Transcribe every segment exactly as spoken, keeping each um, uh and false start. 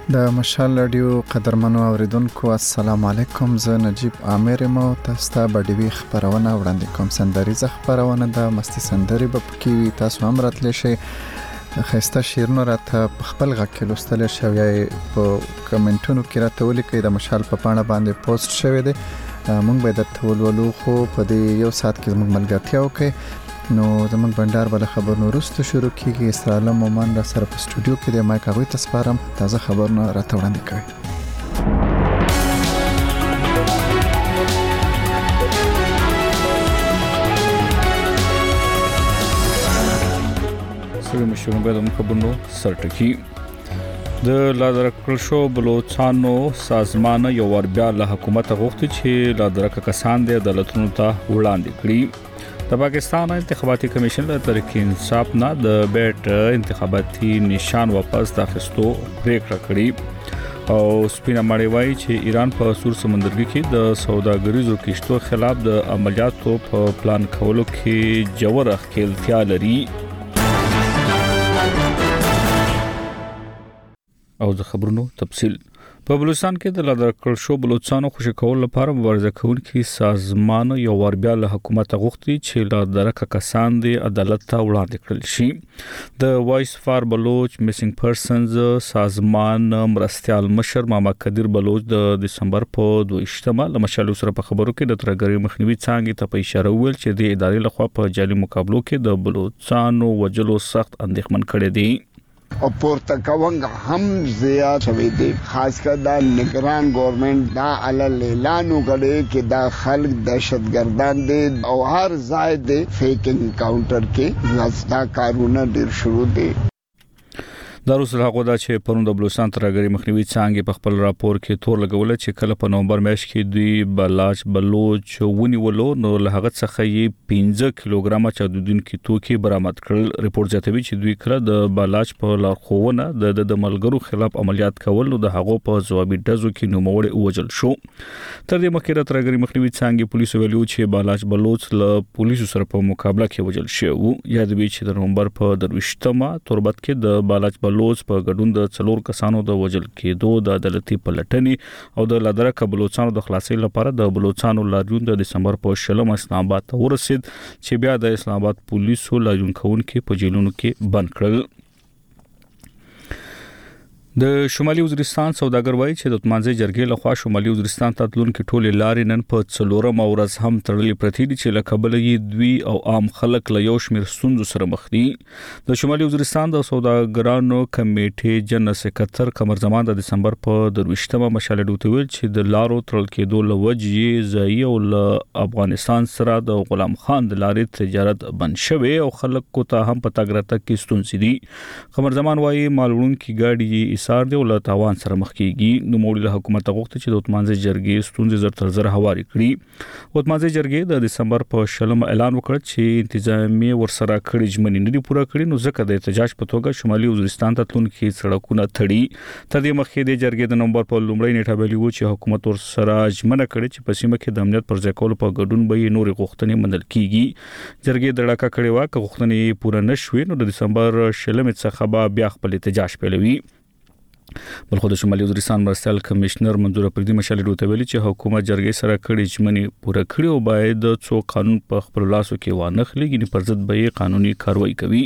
د مشال رادیو قدرمنو اوریدونکو السلام علیکم. زه نجیب عامر مو تاسو ته بډیوي خبرونه وړاندې کوم. سندریزه خبرونه د مستی سندري په کې تاسو هم راتلی شئ. خسته شیرونو راته خپل غږ کې لوستل شوی یا په کمنټونو کې راته ولیکئ. د مشال په پاڼه باندې پوسټ شوی دی. مونږ به درته ولولو خو په دې یو ساعت کې زموږ ملګرتیا وکړئ. نو زموږ بندر بل خبرونو وروسته شروع کیږي. استراله مومن را سره په سټوډیو کې د مایک هغوی ته سپارم. تازه خبرونه راته وړاندې کوي. سلام شروع به د خبرونو سرټکی. د لادرکل شو بلوچستانو سازمان یو ور بیا له حکومت غوښتي چې لادرک کسان د عدالتونو ته وړاندې کړي. د پاکستان انتخاباتي کمیشن له تحریک انصاف نه د بیٹ انتخاباتي نشان واپس اخیستو پریکړه کړې او سپینه ماړی وایي چې ایران په سور سمندرګي کې د سوداګریزو کشتو خلاف د عملیاتو په پلان کولو کې جوړه ښکېلتیا لري. او د خبرونو تفصیل په بلوچستان کې د لادرکل شو بلوچستانو خوشی کول لپاره مبارزه کوونکي سازمان یو ور بیا له حکومت غوښتي چې لادرک کسان د عدالت ته وړاندې کړل شي. د وایس فار بلوچ میسنګ پرسنز سازمان مرستيال مشر ماما قدیر بلوچ د دسمبر په دویشتمه له مشالو سره په خبرو کې د ترګری مخنیوي څنګه ته په اشاره ویل چې د ادارې لخوا په جالي مقابلو کې د بلوچستانو وجلو سخت اندېښمن کړي دي. او پورته کوونګ هم زیات شوی دی. خاص کر دا نگران گورنمنت دا علل اعلان وکړي چې دا خلک دهشتګردان دي او هر ځای دی فیکینګ کاونټر کې لاستا کارونه ډیر شروع دي. داروسل هغه دا چې پرون د بلوچستان ترګری مخنیوي څنګه په خپل راپور کې تور لګول چې کله په نومبر میاشت کې دوی بلاچ بلوچ ونیولو نو له هغه څخه یې پنځه کیلوګرام چاودونکي توکي برآمد کړل. ریپورت زیاتوي چې دوی کله د بلاچ په لارښوونه د د ملګرو خلاف عملیات کول نو د هغه په ځوابي ډزو کې نوموړي وژل شو. تر دې مخکې د ترګری مخنیوي څنګه پولیسو ویلو چې بلاچ بلوچ له پولیسو سره په مقابله کې وژل شو. یاد وی چې د نومبر په درويشتمه توربت کې د بلاچ بلوچ په ګډون د څلور کسانو د وژل کېدو د عدالتي پلټنې او د لادرک بلوچستان د خلاصي لپاره د بلوچستان لاریون د دسمبر په شلم اسلام آباد ته ورسید چې بیا د اسلام آباد پولیسو لاریون کوونکو په جیلونو کې بند کړل. د شمالي وزیرستان سوداګر وایي چې د تمانځي جرګې لخوا شمالي وزیرستان ته تلونکو ټولې لارې نن په څلورم ورځ هم تړلې پرتې دي چې لکبل یې دوی او عام خلک له یو شمېر ستونزو سره مخ دي. د شمالي وزیرستان د سوداګرانو کمیټې جنرال سکرټر قمر زمان د دسمبر په درويشتمه مشاله ډوته ویل چې د لارو تړل کېدو لوجې ځای او له افغانستان سره د غلام خان د لارې تجارت بند شوی او خلکو ته هم په تاګرته کې ستونزې دي. قمر زمان وایي مالوړونکو ګاډي سار دی ول تاوان سره مخ کیږي. نو موږ له حکومت غوښتي چې د اتمانځي جرګې ستونزې زر تر زر هواري کړي. اتمانځي جرګې د دسمبر په شلم اعلان وکړ چې انتظامی ورسره کړي ژمنې نه دي پوره کړي نو ځکه د احتجاج په توګه شمالي وزیرستان ته تلونکي سړکونه تړي. تر دې مخکې د جرګې د نومبر په لومړۍ نیټه ویلي و چې حکومت ورسره ژمنه کړي چې په سیمه کې د امنیت پر ځای کولو په ګډون به نور غوښتنې منل کیږي. جرګې د ډاکا کړي وا که غوښتنې پوره نشوي نو د دسمبر شلم څخه بیا خپل احتجاج پیلوي. بلخو د شمالي وزیرستان مرستيال کمشنر منظور پردي مشالې ډوته ویلي چې حکومت جرګې سره کړي ژمنې پوره کړي او باید څو قانون په خپل لاسو کې وانخلي ګنې پر ضد به قانوني کاروایی کوي.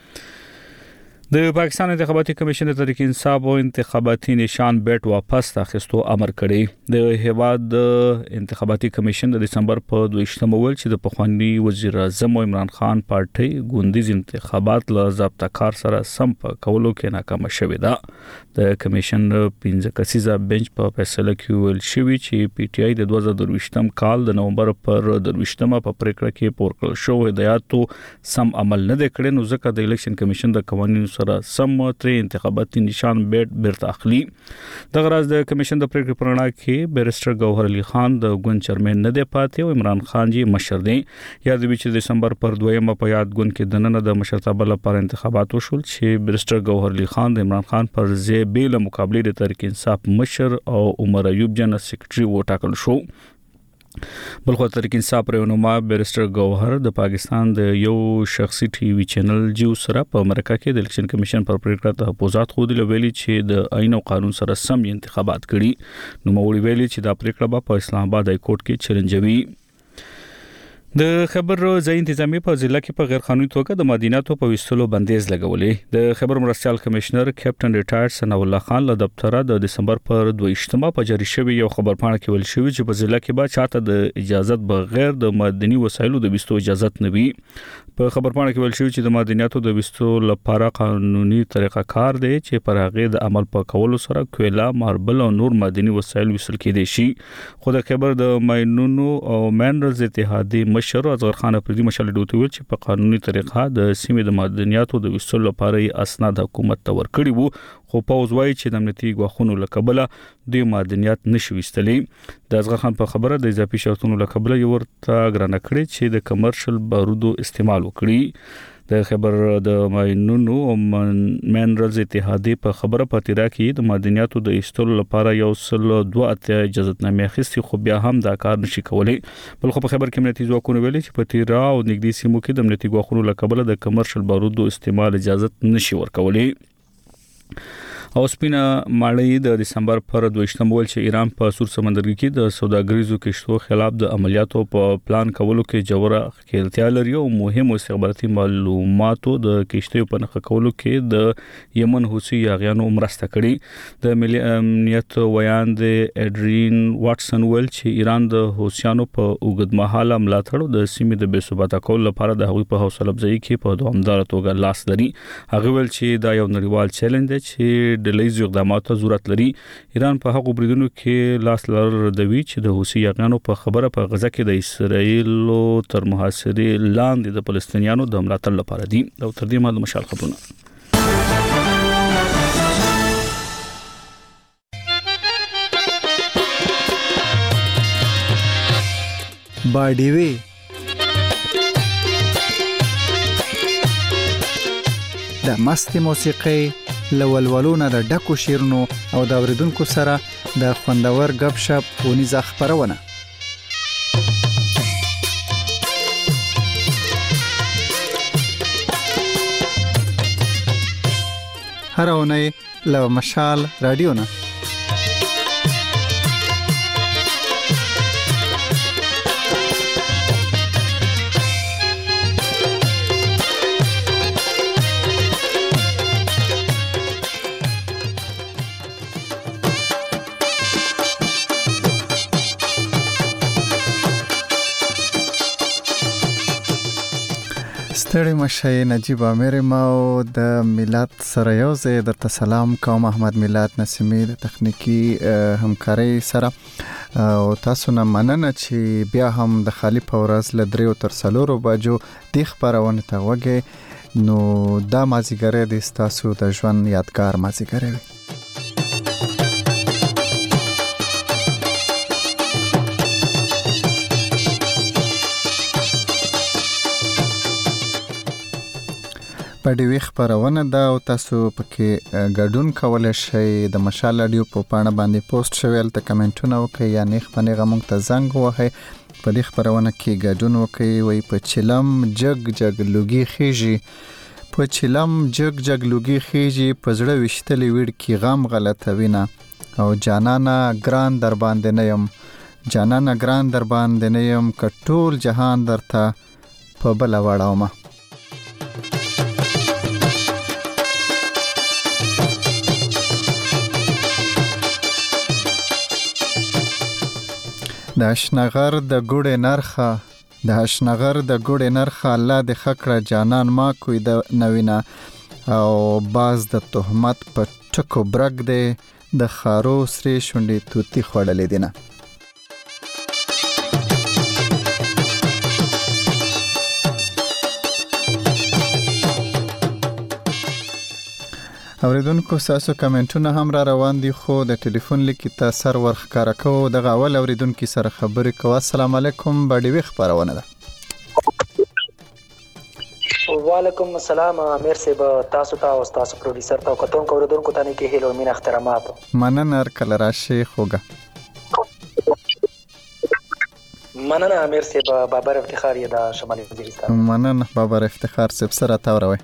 د پاکستان انتخاباتي کمیشن د تحریک انصاف او انتخاباتي نشان بیٹ واپس اخیستو امر کړی. د هیواد د انتخاباتي کمیشن د دسمبر په دویشتمه ویل چې د پخوانی وزیر اعظم عمران خان پارټي ګوندیز انتخابات له ضابطه کار سره سم په کولو کې ناکام شوې ده. د کمیشن پنځه کسیزه بنچ په فیصله کې ویل شوی چې پی ټی آی د دوه زره دویشتم کال د نومبر پر دویشتمه په پریکړه کې پورکړل شو هدایاتو سم عمل نه کړي نو ځکه د الیکشن کمیشن د قوانینو سره سم تر انتخاباتي نشان بیٹ بیرته اخلي. د غراز د کمیشن د پریکړې پرنا کې بیرسټر گوهر علي خان د ګوند چیرمن نه دی پاتې او عمران خان جی مشر دی. یاد وی چې دسمبر پر دویمه په یاد ګوند کې د نن د مشرتابه لپاره انتخابات وشول چې بیرسټر گوهر علي خان د عمران خان پر ځای بیل مقابله د تحریک انصاف مشر او عمر ایوب جنرال سیکریټري وټاکل شو. بل خو تحریک انصاف رهنما بیرسټر ګوهر د پاکستان د یو شخصي ټي وي چینل جیو سره په امریکا کې د الیکشن کمیشن پر پریکړه تحفظات خو د ویلي چې د آئین او قانون سره سم انتخابات کړي نو موري ویلي چې دا پریکړه په اسلام آباد های کورټ کې چیلنجوي د خبر ځای انتظامی په ضلع کې په غیر قانوني توګه د معدنیاتو په ویستلو بندیز لګولې د خبر مرستيال کمشنر کیپټن ریټایر ثنا الله خان له دفتر د دسمبر پر دوه په جاری شوی یو خبر پاڼه کې ویل شوی چې په ضلع کې به چاته د اجازه بغیر د معدني وسایلو د ویستو اجازه نه وي په خبر پاڼه کې ویل شوی چې د معدنیاتو د ویستو لپاره قانوني طریقه کار دی چې پر هغه د عمل په کولو سره کویلا ماربل او نور معدني وسایل ویستل کېدي شي خو د خبر د ماینونو او مینرلز اتحادیه مشر اصغر خان افریدي مشال دوی ویل چې په قانوني طریقه د سیمې د معدنیاتو د ویستلو لپاره اسناد حکومت ته ورکړي وو خو پوز وایي چې د امنیتي غواخونو لکبله د معدنیات نشي ویستلې د اصغر خان په خبره د اضافي شرطونو لکبله یو ورته ګرانه کړی چې د کمرشل بارودو استعمال وکړي د خبر د ماینونو او مینرلز اتحادیه په خبره پاتې راکې د معدنیاتو د ایستلو لپاره یو سل دوه اتیا اجازهنامې اخیستي خو بیا هم دا کار نشي کولای بل خو په خبر کې امنیتي ځواکونه ویلي چې په تیرا او نږدې سیمو کې د امنیتي غواخونو لکبله د کمرشل بارودو استعمال اجازه نشي ورکولای او سپینا ماړی د دسمبر پر دوه مول چې ایران په سور سمندرګي کې د سوداګریزو کشتو خلاف د عملیاتو په پلان کولو کې جوړه خپلتیا لري او مهمو استخباراتي معلوماتو د کشتو په نخښه کولو کې د یمن حوثي یاغیانو مرسته کړې د ملي امنیت ویان د اډرین واټسن ول چې ایران د حوثیانو په اوږدمهاله ملاتړ د سیمې د بیثباته کول لپاره د هغوی په حوصله افزایی کې په دوامدار توګه لاس لري هغه ول چې دا یو نړیوال چیلنج دی چې د لیزو اقداماتو ضرورت لري ایران په هغو بریدونو کې لاس لردوي چې د حوثي یاغیانو په خبره په غزه کې د اسرایل تر محاصرې لاندې د فلسطینیانو د ملاتړ لپاره دي او تر دې مهال مشال خبرونه باډیوي د مستي موسیقي لولولونه د ډکو شیرونو او د اوریدونکو سره د خوندور غب شپ ونیزه خبرونه هر اونۍ له مشال رادیو نه ستړي مشه نجیب امیر ما د میلاد سره یو ځای د سلام کوم احمد میلاد نسیمی د تخنیکی همکاري سره او تاسو نه مننه چې بیا هم د خالی پورز لدریو تر سلورو بجو د خبرونه ته وګه نو دا مازیګره د تاسو د ژوند یادګار مازیګره وي په دې خبرونه دا او تاسو پکې ګډون کولای شئ د مشال رادیو په پاڼه باندې پوسټ شویل ته کمنټونه وکړئ یا نه خپل غمونږ ته زنګ وهئ په دې خبرونه کې ګډون وکړئ وای په چلم جګ جګ لوګي خيږي په چلم جګ جګ لوګي خيږي په زړه وشتلې وړ کې غم غلطه وینا او جانانا ګران در باندې نه يم جانانا ګران در باندې نه يم کټول جهان درته په بل وړاوم د اشنغر د ګوړې نرخه د اشنغر د ګوړې نرخه الله د خکړه جانان ما کوي د نوینا او باز د تهمت په ټکو برګ دی د خارو سری شونډې توتی خوړلې دینه اوریدونکو تاسو کمنټونه هم را روان دي خو د ټلیفون لیک ته سر ورخکاره کو د غاول اوریدونکو سره خبرې کوه السلام علیکم باډي وی خبرونه ده وعلیکم السلام امیر صاحب تاسو ته او تاسو پروډوسر ته کوم اوریدونکو ته نه کې هیلو مين احترامات مننه هر کله راشي خوګه مننه امیر صاحب. بابر افتخار یې د شمالي وزیرستان. مننه بابر افتخار صاحب سره تاوروي.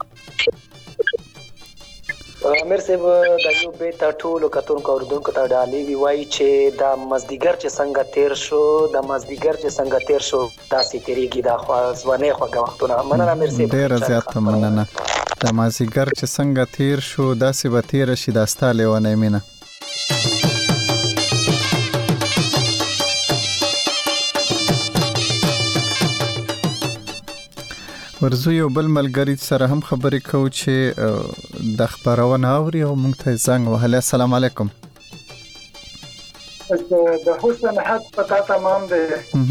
امیر صاحب د یو بیت ټولو کتونکو اوریدونکو ته ډالۍ وی وایي چې د مازدیګر چې څنګه تیر شو د مازدیګر چې څنګه تیر شو داسې تیریږي د ځوانۍ خوږه وختونه. مننه امیر صاحب. ډېره زیاته مننه. د مازدیګر چې څنګه تیر شو داسې به تیر شي دا ستا لیونۍ مینه. ورزو یو بل ملګری سره هم خبرې کوو چې د خبرونه اوري او موږ ته زنګ وهلی. السلام علیکم. د حسن حد پتا تمام دی.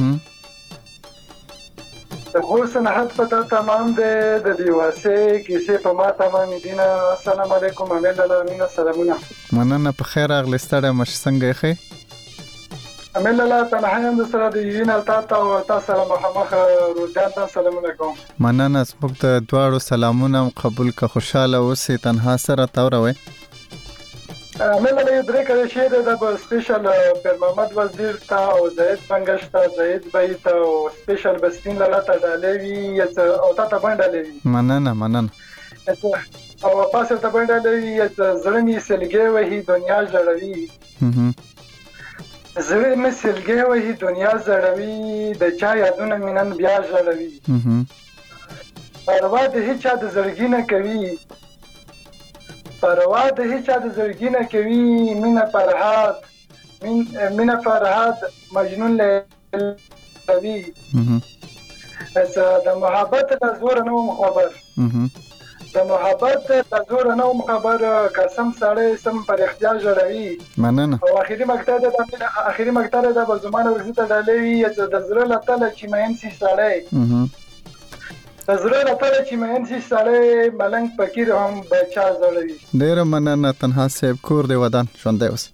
د حسن حد پتا تمام دی د دیواسه کیسه په ما تمام دینه. السلام علیکم امیر الله سلامونه. مننه په خیر راغلی ستړی مش څنګه یې ښې؟ امیر الله تنها هم د سره د یوین التا او تاسو سره مخامخ روزان ته سلامونه کوم. مننه زموږ د دواړو سلامونه قبول که خوشاله اوسې. تنها سره تاوروي. امیر الله یو درې کړی شی د سپیشل پر محمد وزیر ته او زید بنگش ته زید بای ته او سپیشل بسپین لاله ته ډالوي او تا ته باندې ډالوي. مننه مننه. او پاسه ته باندې ډالوي زړه می سلګي وهي دنیا جوړوي. زړه مې سلګي وهي دنیا زړوي د چا یادونه مینن بیا ژړوي. پروا د هیڅ چا د زړګي نه کوي پروا د هیڅ چا د زړګي نه کوي. مینه فرهاد مینه فرهاد مجنون لوي. د محبت د زور نه مخبر د محبت د زور نه خبر قسم سره سم پر اختیار جوړوي. مننه. او اخیری مقطع د اخیری مقطع د بزمان ورزته ډالې چې د زړه لته چې مېن سي سړی د زړه لته چې مېن سي سړی ملنګ فقیر هم بچا زړوي. ډېر مننه تنها صاحب. کور دی ودان ژوندی اوس.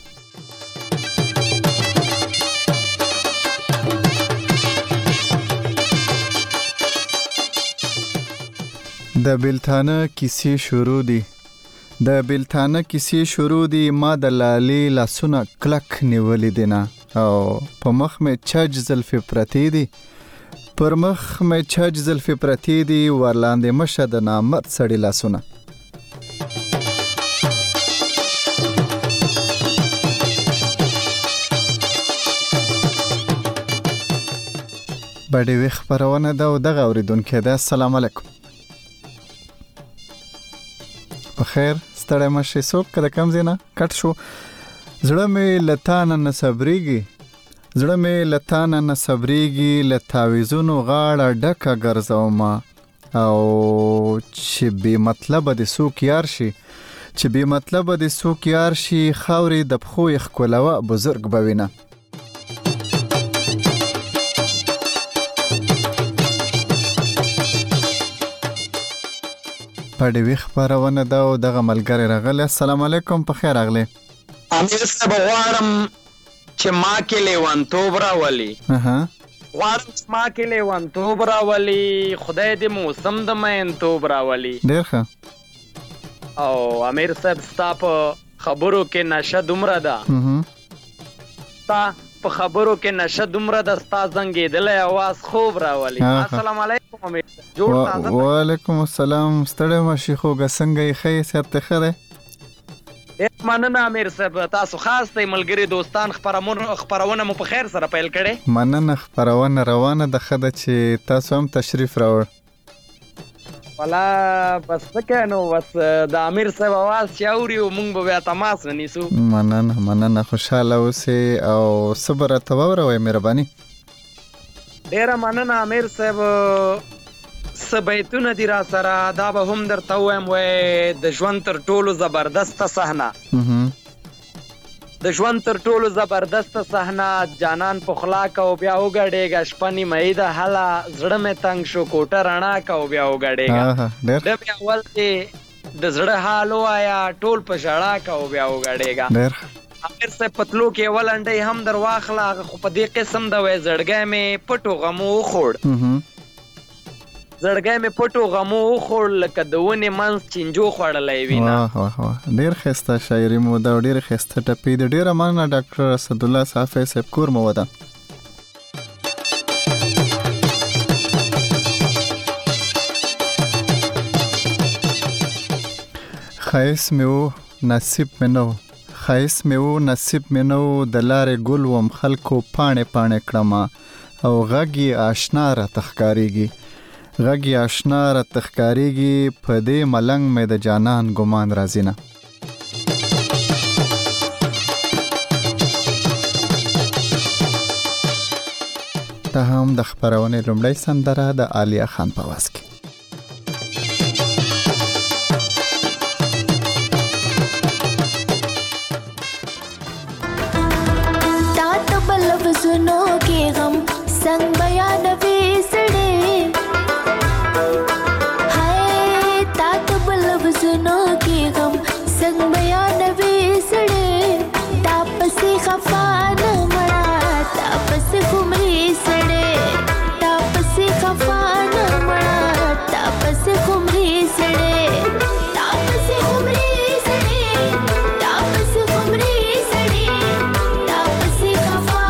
د بیلتانه کیسې شروع دي د بیلتانه کیسې شروع دي. ما د لالې لاسونه کلک نیولې دي نه او په مخ مې چج زلفې پرتې دي پر مخ مې چج زلفې پرتې دي ورلاندې مشه د نامرد سړي لاسونه. بډې وی خبرونه ده او دغه اوریدونکي ده. السلام علیکم. بخیر ستړی مشي څوک که د کم ځای نه کټ شو. زړه مې له تا نه نه صبرېږي زړه مې له تا نه نه صبرېږي له تعویذونو غاړه ډکه ګرځومه او چې بې مطلبه د څوک یار شي چې بې مطلبه د څوک یار شي خاورې د پښو یې ښکلوه بزرګ به وینه. پډې وی خبرونه ده او دغه ملګری راغلی. السلام علیکم. په خیر راغلی. امیر صاحب غواړم چې ما کې لیونتوب راولي غواړم چې ما کې لیونتوب راولي خدای دې موسم د مینتوب راولي. ډېر ښه. او امیر صاحب ستا په خبرو کې نشه دومره ده ستا په خبرو کې نشه دومره د ستا زنګېدلی اواز خوب راولي. السلام علیکم امیر صاحب. جوړ تازه. وعلیکم السلام. ستړی مشي خوږه څنګه یې ښه صحت دې ښه دی؟ مننه امیر صاحب. تاسو خاص دی ملګري دوستان خپرونه مو په خیر سره پیل کړې. مننه. خپرونه روانه ده ښه ده چې تاسو هم تشریف راوړ. والا بس څه نو بس د امیر صاحب اواز چې اوري او موږ به بیا تماس ونیسو. مننه مننه. خوشاله اوسې او صبر ته واوروئ مهرباني. ډېره مننه امیر صاحب. څه بیتونه دي را سره دا به هم درته ووایم وایي د ژوند تر ټولو زبردسته صحنه د ژوند تر ټولو زبردسته صحنه جانان په خلا که او بیا وګډېږه شپه نیمهیي ده هله زړه مې تنګ شو کوټه رڼا که او بیا وګډېږه د مې اول کې د زړه حال ووایه ټول په ژړا که او بیا وګډېږه. امیر صاحب پتلو کې یوه لنډۍ هم در واخله هغه خو په دې قسم ده وایي زړګی مې پټو غمو وخوړ زړګی مې پټو غمو وخوړ لکه د ونې منځ چینجو خوړلی وي. واه واه واه. ډېر ښایسته شاعري مو ده او ډېرې ښایسته ټپې دي. ډېره مننه ډاکټر اسدالله صافی صاحب. کور مو ودان. خایس مې و نصیب مې نو خایس مې و نصیب مې نو د لارې ګل وم خلکو پاڼې پاڼې کړمه او غږ یې آشنا راته ښکارېږي غږ یې آشنا راته ښکارېږي په دې ملنګ مې د جانان ګمان راځي نه. دا هم د خپرونې لومړی سندره د عالیه خان په آواز کې. सुनो के गम संग बयान बेसड़े हाय तात बलब सुनो के गम संग बयान बेसड़े तापस खफा न मड़ा तापस खुमरी सड़े तापस खफा न मड़ा तापस खुमरी सड़े तापस खुमरी सड़े तापस खुमरी सड़े तापस खफा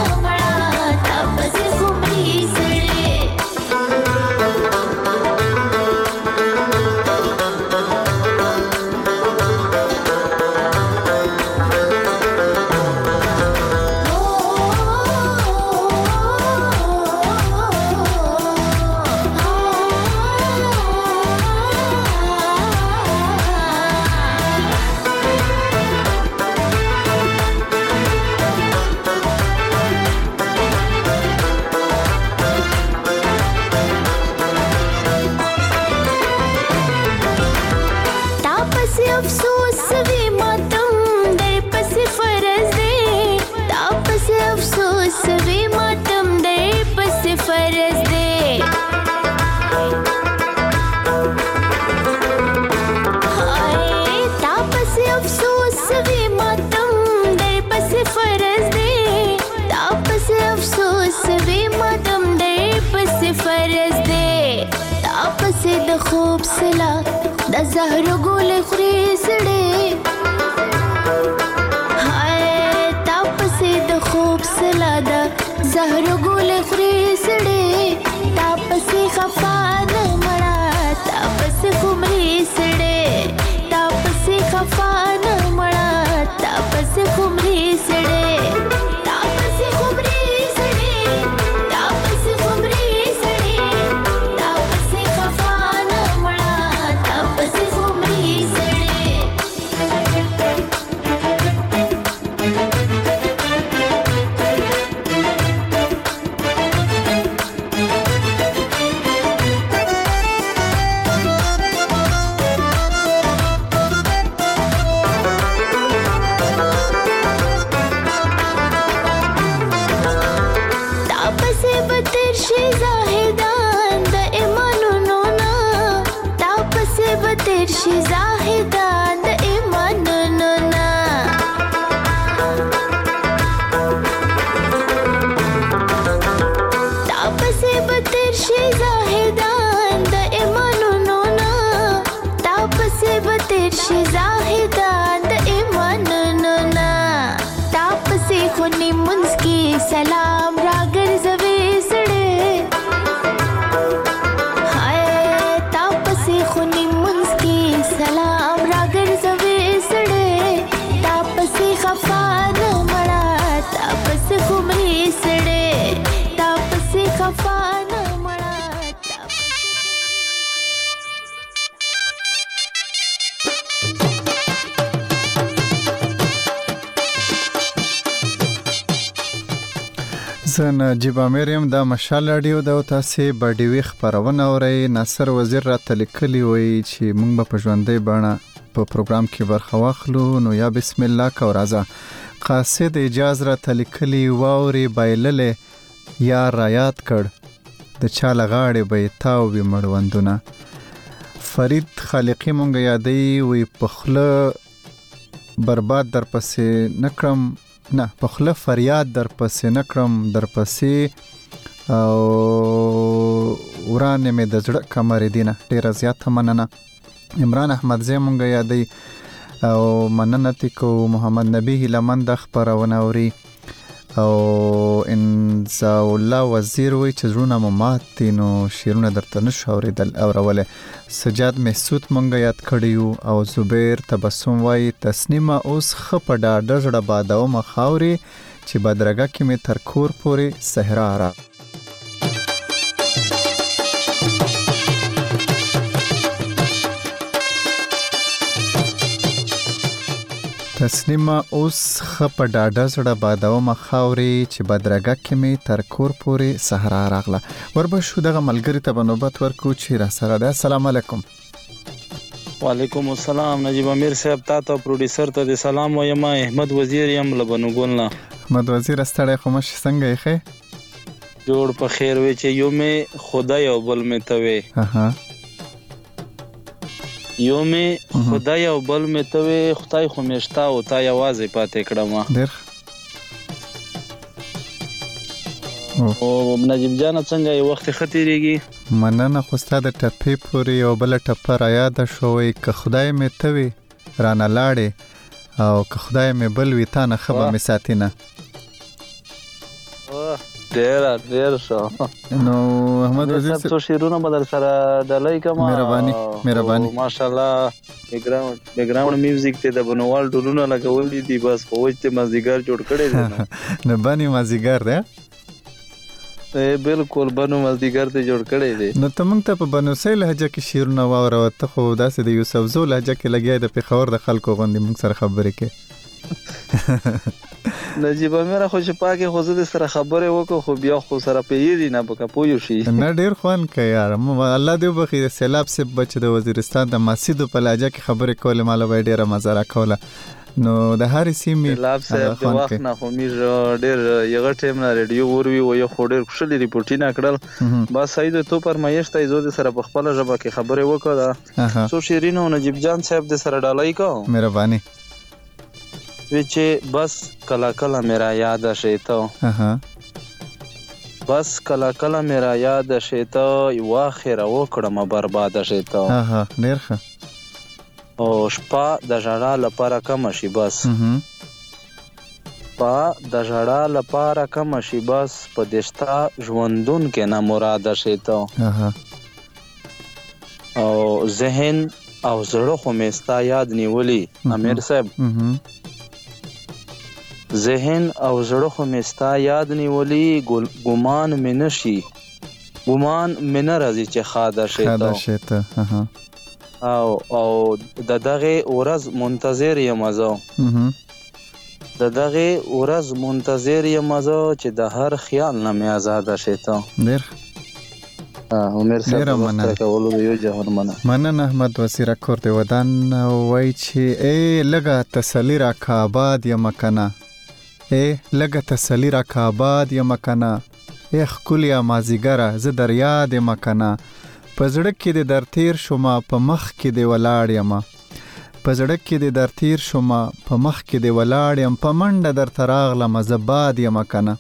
خوب سلا د زهر ګل خوري سړې هاي تاپسې د خوب سلا د زهر ګل خوري سړې تاپسې خفا نه مړه تاپسې خمري سړې تاپسې خفا نه مړه تاپسې خمري سړې تاپسې خمري سړې تاپسې خمري سړې تاپسې خفا सलाम रागर जवे सड़े हाय तापसे खुनी मुंस्की सलाम रागर जवे सड़े तापसे खफा न मड़ा तापसे खुमरी सड़े तापसे खफा न मड़ा زه نجیب امریم د مشال رادیو د تاسې بډیوي خبرونه اورئ. ناصر وزیر راته لیکلی وی چې موږ به په ژوندۍ بڼه په پروګرام کې برخه واخلو. نو یا بسم الله کو راځه. قاصد اجاز راته لیکلی واوري بایللې یا رایات کړ د چا لغاړې به تاو وي مړوندونه. فرید خالقی مونږ یادې وی پخله برباد در پسې نکړم نه پخله فریاد در پسې نکړم در پسې او ورانه مې د زړه کمر دینه. ډیره زیاته مننه. عمران احمد زې مونږ یادې او مننه تکو. محمد نبی لمن د خبرونه اوري او انزا الله وزیر وای چې زړونه مو مات دي نو شیرونه درته نشو اورېدل اوروله. سجاد محسود مونږ یاد کړیو او زبیر تبسم وای تسنیمه اوس خ په ډاډه زړه بادو مخاوري چې بدرګه کې می تر کور پورې صحرا را. تسنیمه اوس خ په ډاډه زړه بادو مخاوري چې بدرګه کې می تر کور پورې صحرا راغله. وربشو دغه ملګری ته بنوبت ورکو چې را سره ده. السلام علیکم. وعلیکم السلام. نجیب امیر صاحب تاسو پروډوسر ته د سلام وایم. احمد وزیر یم لبنو ګلنا. احمد وزیر استړی خو مش څنګه یې ښه جوړ په خیر وي چې یو می خدای او بل می توي. اها یو می خدای او بل می توي. خدای خو مشتا او تا یوازې پاتې کړم. ډېر او نجیب جان څنګه یو وخت ختیریږي. مننه خو ستاسو د ټپې پورې او بل ټپه را یاد شوې که خدای می توي رانه لاړې او که خدای می بل وی تا نه خبر می ساتینه. ډیر ډیر شو. نو احمد وزیر څو شیرونه بدل سره ډلای کما. مهرباني مهرباني. ماشاءالله بیکګراوند بیکګراوند میوزیک ته د بنوال ټولونه لګولې دي. بس پوهچته مزیګر جوړ کړي دي. نه باندې مزیګر ده. ته بالکل بنو مزیګر ته جوړ کړي دي. نو ته مونږ ته په بنوسۍ لهجه کې شیرونه واورو. ته خو داسې د یوسف زو لهجه کې لګیا د پیښور د خلکو غوندې مونږ سره خبرې کې. نجیب امیر خو چې پاکه خو زه سره خبرې وکړو خو بیا خو سره پیری نه پکا پوي شي. نه ډیر خوان کوي یار. الله دې وبخي سیلاب سي بچ د وزیرستان د ماسیدو په لهجه کې خبرې کولې مال وای ډیره مزه را کوله. نو د هر سیمې سیلاب صاحب د وخت نه خو مې ډیر یو ټیم نه ریډیو وروي او یو خو ډیر خوشالي ریپورټینګ کړل. بس سید تو پرمایش ته زو د سره په خپل ژبه کې خبرې وکړه. سو شیرینو نجیب جان صاحب د سره ډالای کو. مهرباني. وچه بس کلا کلا میرا یاد شي ته. اها بس کلا کلا میرا یاد شي ته یو اخر وکړم برباد شي ته. اها ډیر ښه. او شپه د ژړا لپاره کم شي بس. اها شپه د ژړا لپاره کم شي بس په دشتا ژوندون کې نه مراد شي ته. اها او ذهن او زړه خو مستا یاد نیولي امیر صاحب. اها ذهن او زړه خو مستا یاد نیولي ګمان مې نشي. ګمان مې نه راځي چې خاده شي ته. خاده شي ته. اها او او د دغه ورځ منتظر یم زه. اها د دغه ورځ منتظر یم زه چې د هر خیال نه مې آزاد شي ته. ډیر عمر صاحب کولو یو جهان منه. مننه احمد وزیر کور دی ودان وای چې ای لګه تسلی را کاباد یم کنه. ای لګه تسلی را کاباد یم کنه. ای خولیا مازیګره زه در یاد یم کنه. په زړه کې د در تیر شوما په مخ کې دی ولاړ یم. په زړه کې د در تیر شوما په مخ کې دی ولاړ یم. په منډه در تراغله مزباد یم کنه.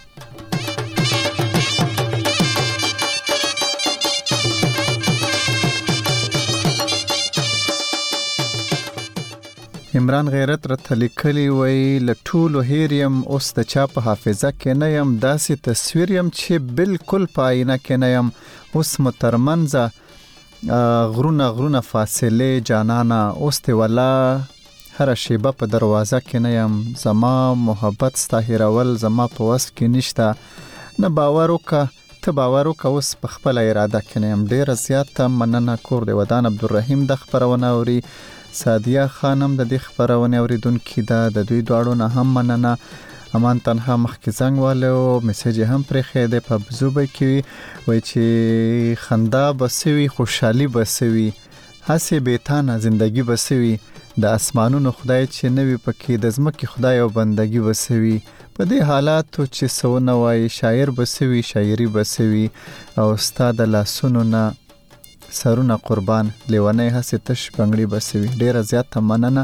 عمران غیرت رته لیکلی وای لټولو هیریم اوس د چا په حافظه کې نه یم. داسې تصویر یم چې بالکل پاینه کې نه یم. اوس مترمنځه غرونه غرونه فاصله جانانا اوس ته ولا هر شیبه په دروازه کې نه یم. زما محبت ستاهرول زما په وس کې نشته. نه باور وکه ته باور وکه اوس په خپل اراده کې نه یم. ډیره زیاته مننه کور دی ودان عبدالرحیم د خبرونه اوري. سادیه خانم د دې خبرونه اوریدونکې ده. د دوی دواړو نه هم مننه. امان تنها مخکې زنګ والو میسج هم پرې خېده په بزوبه کې وای چې خندا بسوي خوشحالي بسوي هسه بیتانه زندگی بسوي د اسمانونو خدای چې نوي پکې د زمکه خدای او بندگی بسوي. په دې حالاتو چې سونه وای شاعر بسوي شاعري بسوي او استاد لاسونو نه سرونه قربان لیوانه هسه تش بنگړي بسوي. ډیره زیاته مننه.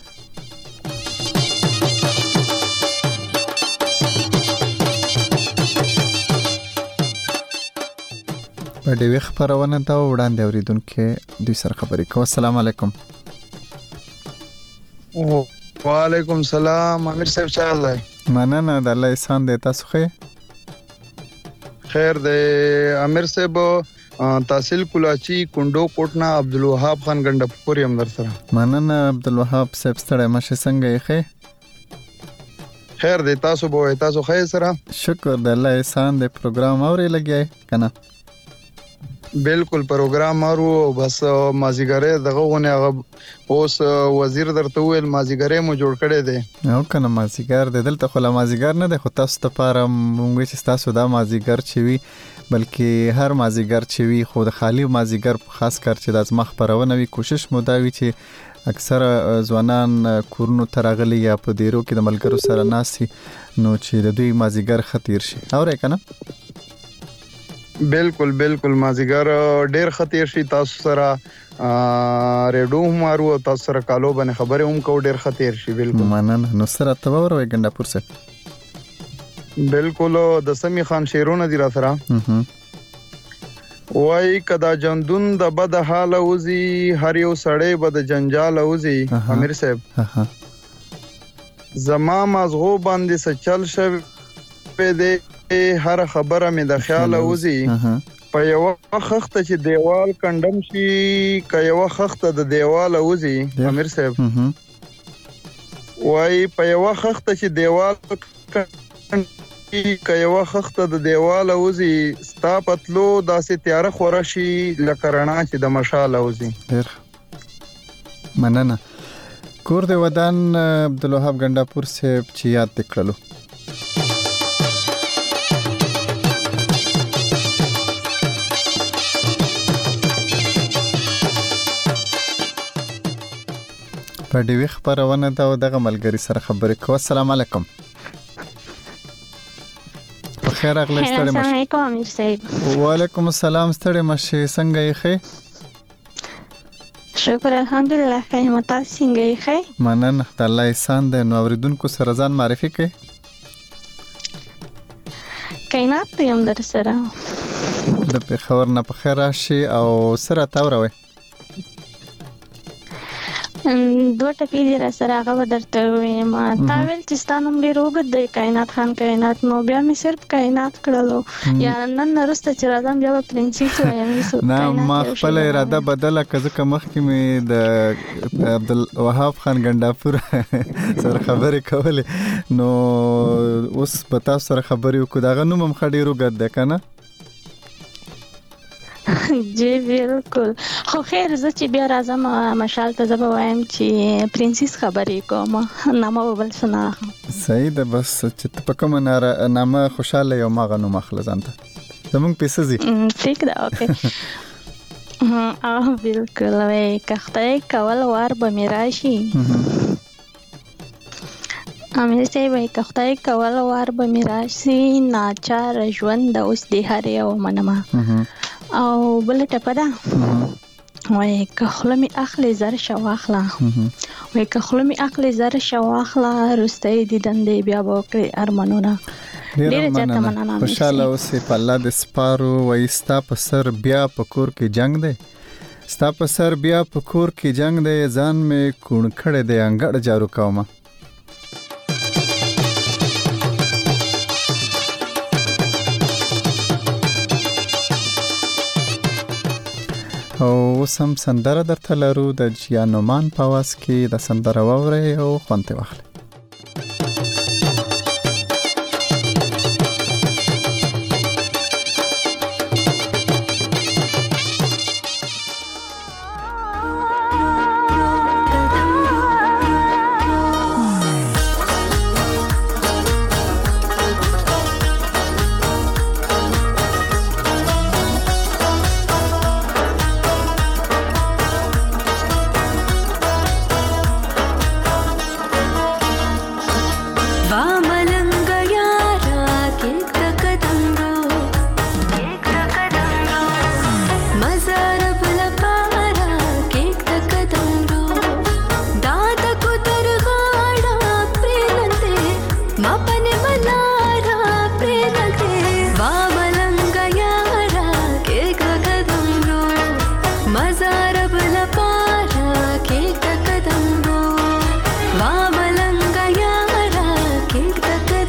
په دې خبرونه دا وړاندې اوریدونکو دوی سره خبرې کوي. السلام علیکم. وعلیکم السلام امیر صاحب چا دی؟ مننه د الله احسان دی. تاسو ښه خیر دی امیر صاحب؟ تحصیل کلاچی کندو کوټنا عبدالوهاب خان ګنډپور یم در سره. مننه عبدالوهاب صاحب ستړی مشه څنګه یې ښه؟ خیر دی تاسو به تاسو ښه سره؟ شکر د الله احسان دی. پروګرام اورې لګیای کنه؟ بالکل پروګرام اورو بس مازیګره دغه غونه هغه اوس وزیر درته ویل مازیګره مو جوړ کړی دی. او کنه مازیګر دی دلته خو لا مازیګر نه دی خو تاسو ته پاره مونږ چې تاسو دا مازیګر چوي بلکې هر مازیګر چوي خو د خالی مازیګر خاص کر چې د ازمخ پرونه وی کوشش مو دا وی چې اکثر ځوانان کورونو ترغلي یا په دیرو کې د ملګرو سره ناسي نو چې د دوی مازیګر خطیر شي اورې کنه؟ بالکل بالکل مازیګر ډیر خطیر شي. تاسو سره ریډو مارو تاسو سره کالو باندې خبره هم کو ډیر خطیر شي. بالکل مننه. نو سره تبور وي ګنډاپور سره بالکل د سمی خان شیرونه دی را سره وای کدا جندون د بد حال اوزي هر یو سړی بد جنجال اوزي. امیر صاحب زما مازغو باندې سچل شوی دې هر خبره مې د خیال اوزي په یو خخته چې دیوال کندم شي که یو خخته د دیوال اوزي. امیر صاحب وای په یو خخته چې دیوال که یو خخته د دیوال اوزي ستا پتلو داسې تیاره خوره شي لکه رڼا چې د مشال اوزي. ډېر مننه. کور د ودان عبدالوهاب ګنډاپور صاحب چې یاد کړلو. په دې وخت پرونه دا دغه ملګری سره خبرې کوو. السلام علیکم. خیر اغلی ستړي مشه. السلام علیکم امیر صاحب. وعلیکم السلام ستړي مشه څنګه یې ښه؟ شکر الحمدلله ښه یم. تاسو څنګه یې ښه؟ مننه د الله احسان دی. نو اوریدونکو سره ځان معرفي کړئ. کائنات یم در سره. د پېښور نه په خیر راشي او سره تاوروي. دوه ټکی دی را سره هغه درته وایم. تا ویل چې ستانه مې روغد دی کائنات خان کائنات نو بیا مې صرف کائنات کړلو یا نن نرسته چې راځم بیا په پرنسس وایم. نه ما خپل اراده بدله کړه که مخکې مې د عبدالوهاب خان ګنډاپور سره خبرې کولې نو اوس به تاسو سره خبرې وکړو. دغه نوم هم ښه ډېر اوږد دی که نه؟ جی بالکل. خو خیر زه چې بیا راځم مشال ته زه به وایم چې پرنسس خبرې کوم نامه به بل څه نه اخلم. صحیح ده. بس چې ته په کومه نامه خوشحاله یې هماغه نوم اخله ځان ته. زموږ پیسه ځي. ټیک ده اوکې. بالکل. وایي که خدای کول وار به مې راشي. امیر صاحب وایي که خدای کول وار به مې راشي ناچاره ژوند اوس دې هر یو منمه. او بل ټپه ده وای که خوله مې اخلي زر شواخله وای که خوله مې اخلي زر شواخله رستۍ دیدن دی بیا به وکړي ارمانونه. ډېره زیاته مننه. خوشحاله اوسې په الله د سپارو. وایي ستا په سر بیا په کور کې جنګ دی ستا په سر بیا په کور کې جنګ دی ځان مې کوڼ کړی دی انګړ جارو کومه. او اوس هم سندره درته لرو د جیانومان په آواز کې. د سندره واورئ او خوند ترې واخلئ. Thank you.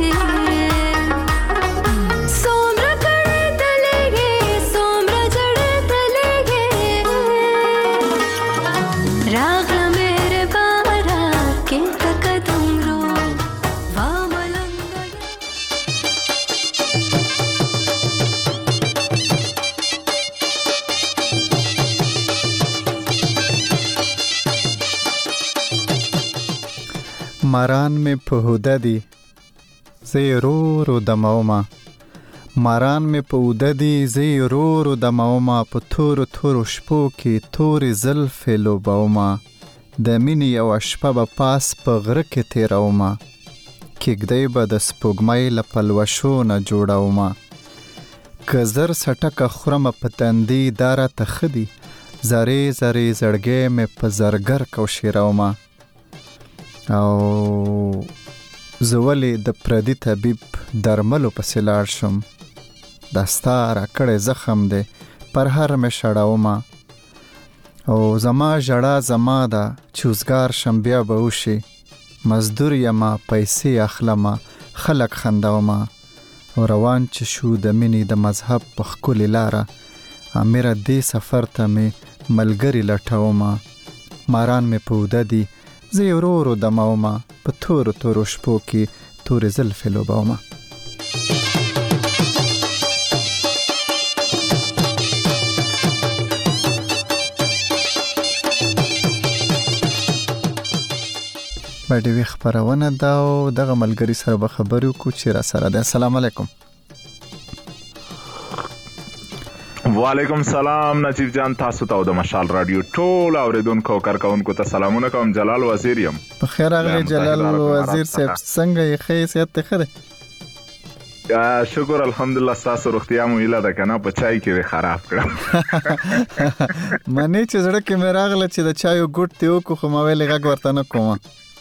ماران می په هوده دي زه رو رو دموما ماران می په هوده دي زه رو رو دموما په تورو تورو شپو کې تورې زلفې لوبوما د مینې یوه شپه به پاس په غره کې تېرومه کېږدۍ به د سپوږمۍ له پلوشو نه جوړومه که زر سټکه خورمه په تندي دا راته ښه دي زرې زرې زړګی مې په زرګر کوشیرومه او زه ولې د پردي طبیب درملو پسې لاړ شم دا ستا راکړی زخم دی پر هر مې شړومه او زما ژړا زما ده چې اوزګار شم بیا به وشي مزدور یمه پیسې اخلمه خلک خندومه او روان چې شو د مینې د مذهب په ښکلې لاره امیره دې سفر ته مې ملګري لټومه ماران مې په اوده دي زه یې ورو ورو دمومه په تورو تورو شپو کې تورې زلفې لوبومه بډې خبرونه دا او دغه ملګری سره به خبرې وکړو چې را سره ده. السلام علیکم. وعلیکم سلام نجیب جان، تاسو ته د مشال رادیو ټول اوریدونکو کارکونکو ته سلامونه کوم. جلال وزیر یم. په خیر راغلی جلال وزیر صاحب، څنګه یې؟ ښه صحت ته ښه دی؟ شکر الحمدلله. تاسو روغتیا مو هیله ده کنه؟ په چای کې خراب کړم. منې چې زړه کې مې راغله چې د چایو ګوټ دی وکړو، خو ما ویلې غږ ورته نه کوم.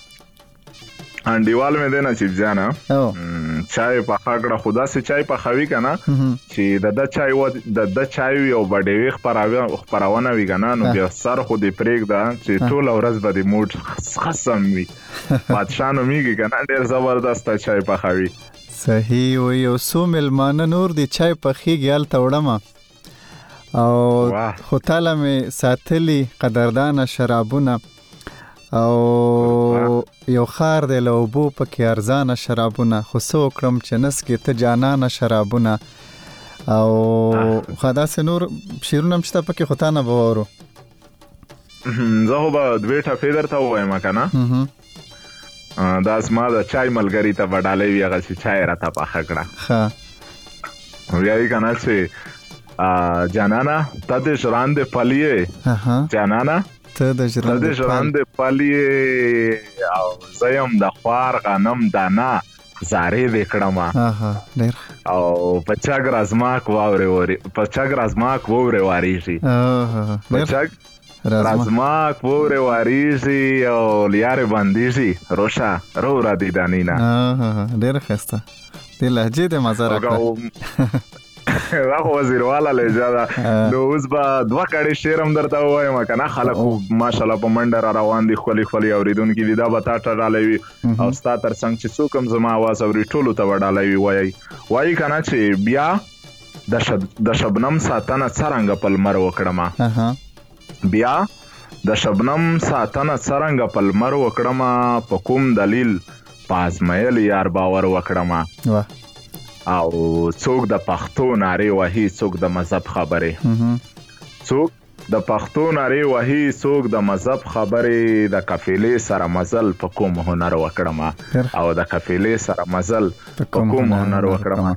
انډیوال مې دی نجیب جان چای پخا کړه، خدا سي چای پخوي کنه چې د د چای و د د چای یو بډېوي خبرونه وی کنه، نو بیا سر خو دې پرېګ ده چې ټول ورځ به دې موډ خصم وي. بادشاہ نو میږي کنه ډېر زبردست چای پخوي. صحیح و. یو څو ملمانه نور دی چای پخېږي هلته وړمه او خو تاله مې ساتلي قدردانه شرابونه او یو خار دی له اوبو پکې ارزانه شرابونه، خو څه وکړم چې نس کې ته جانانه شرابونه او خو داسې نور شعرونه هم شته پکې، خو تا نه به واورو. زه خو به دوې ټپې درته ووایم که نه. دا زما د چای ملګري ته به ډالۍ وي، هغسې چای راته پخه کړه. وایي که نه چې جانانه ته د ژرندې پل یې، جانانه ته د ژرندې پل یې او زه یم د خوار غنم دانه زارې دې کړمه او په چګ رازماک واورې په چګ رازماک واورې واریږي په چګ رازماک واورې واریږي او لیارې بندیږي روشه رو را دي دانینا. ډېر ښایسته دې لهجې دې مزه راکړه. دا خو وزیرواله لهجه ده. نو اوس به دوه کړې شعر هم درته ووایم که نه. خلک ماشاءالله په منډه را روان دي، ښکلي ښکلي اورېدونکي دي. دا به تا ته ډالۍ وي او ستا تر څنګ چې څوک هم زما اواز اوري ټولو ته به ډالۍ وي. وایي وایي که نه چې بیا د شبنم ساتنه څرنګه په لمر وکړمه، بیا د شبنم ساتنه څرنګه په لمر وکړمه، په کوم دلیل په ازمیل یار باور وکړمه. او څوک د پښتو نارې وهي څوک د مذهب خبرې، څوک د پښتو نارې وهي څوک د مذهب خبرې، د قافلې سره مزل په کوم هنر وکړمه او د قافلې سره مزل په کوم هنر وکړمه.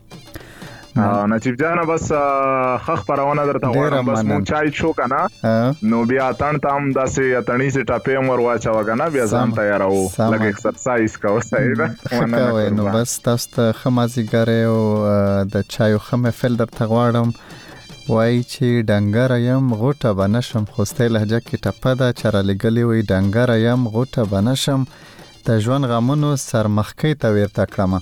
نجیب جانه بس ښه خپرونه درته غواړم. بس مو چای څښو که نه، نو بیا اتڼ ته هم داسې اتڼي سې ټپې هم ور واچوه که نه، بیا ځان تیاروو لږ اکسرسایز کوو. صحیح ده. نو بس تاسو ته ښه مازدیګری او د چایو ښه محفل درته غواړم. وایي چې ډنګره یم غوټه به نشم، خوستی لهجه کې ټپه ده چې رالیږلې وایي ډنګره یم غوټه به نشم، د ژوند غمونو سرمخکۍ ته ویرته کړمه.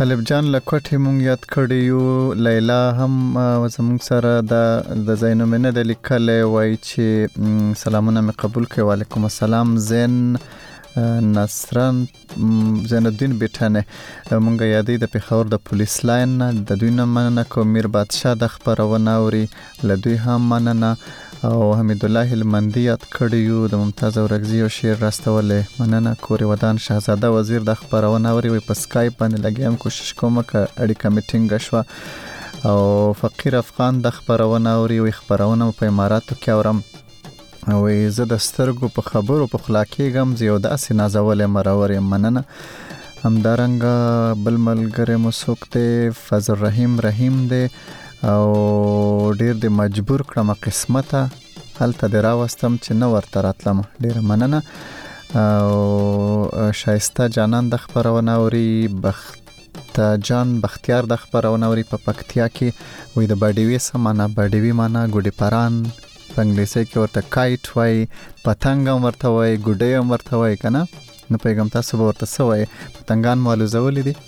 طالب جان لکوټي مونږ یاد کړی یو لیلا هم زموږ سره د زینو منه د لیکل وای چې سلامونه مې قبول کړي. وعلیکم السلام. زین نصران زین الدین بیٹانه مونږ یادې د پیښور د پولیس لاین د دوی نه مننه کوم. میر بادشاه د خبرونه اوري له دوی هم مننه. او حمید الله المندی یاد کړی یو د ممتاز اورغزی او شعر راستولې مننه. کوري ودان شهزاده وزیر د خبرونه اوري وي په سکایپ باندې لګیم کوشش کوم ک اړیکه میټینګ شوا. او فقیر افغان د خبرونه اوري وي خبرونه په اماراتو کې اورم او زه د سترګو په خبرو په خلاکېږم زیو داسې نازولې مرور مننه. همدارنګه بل ملګری مو څوک دی فضل رحیم رحیم دی او ډیر د مجبور کړم قسمته هلته د راوستم چې نو ورته راتلم. ډیر مننه. او شایسته جانان د خبرونه اوري بخت جان بختیار د خبرونه اوري په پکتیا کې وې د باډیوي سمانه باډیوي معنا ګوډی پران په انګلیسي کې ورته کایټ وای پتنګ هم ورته وای ګوډی هم ورته وای کنه. نو پیغام تاسو ورته سوای پتنګان مالوزولې دي.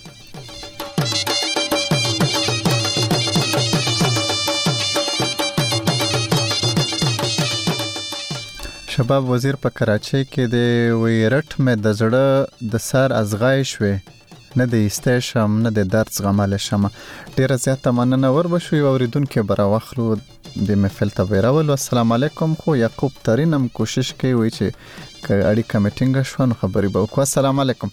شباب وزیر په کراچۍ کې د ویرټ مې د زړه د سر ازغای شوې نه د استیشم نه د درد زغمل شم. ډیر زیاته مننه ور بشوي اوریدونکو برا واخلو د محفل ته ویراول. السلام علیکم. خو یعقوب ترینم کوشش کوي وي چې اړیکه میټینګ شو نو خبري به وکړو. السلام علیکم.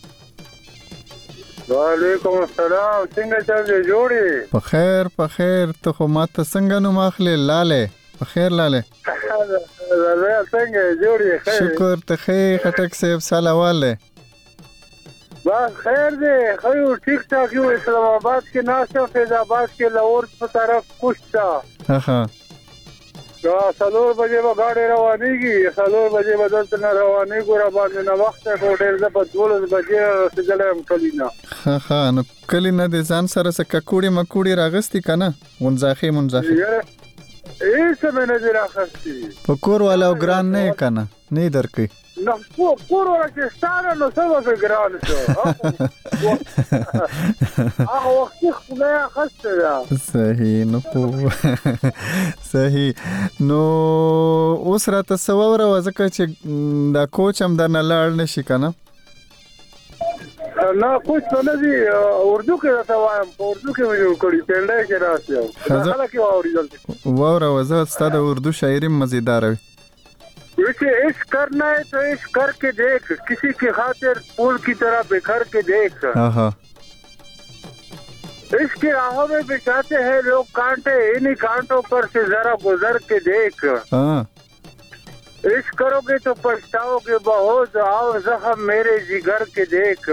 وعلیکم السلام. څنګه چل جوړي؟ په خیر په خیر. ته خو ماته څنګه نو ماخلې لاله په خیر لاله زه څنګه جوړي؟ خیر شکر ته خیر خټک صاحب سلامواله. بس خیر دی خو ټیک ټاک یو. اسلام آباد کې ناشته فیض آباد کې لاهور په طرف کوشتا. ها دا څلور بجې به گاډي روانيږي. څلور بجې به دلته نه روانيږي را باندې نه وخت هوټل ز په دولس بجې رسیدلم کلینا. ها ها نو کلینا د ځان سره څه ککوړي مکوړي راغستې کنه منځاخي منځاخي ایسه مې نه دی راخستې. په کور والا ګران نه کنه نه درکې نو کور والا چې ستاره نو څه به ګران شو. هغه وخت خو نه اخسته ده. صحیح نو صحیح نو اوس راته سووره وځکه چې دا کوچ هم د نه لاړ نشي کنه. نه کوچ نه دی اردو کې راته وایم په اردو کې ویل کړی پندای کې راځي. خلک یې واورېدل. واوره وزه ستاسو اردو شاعري مزیدار وي. ویسے عشق کرنا ہے تو عشق کر کے دیکھ کسی کی خاطر پھول کی طرح بکھر کے دیکھ. عشق کی راہوں میں بچھاتے ہیں لوگ کانٹے انہی کانٹوں پر سے ذرا گزر کے دیکھ. عشق کرو گے تو پچھتاؤ گے بہت آؤ زخم میرے جگر کے دیکھ.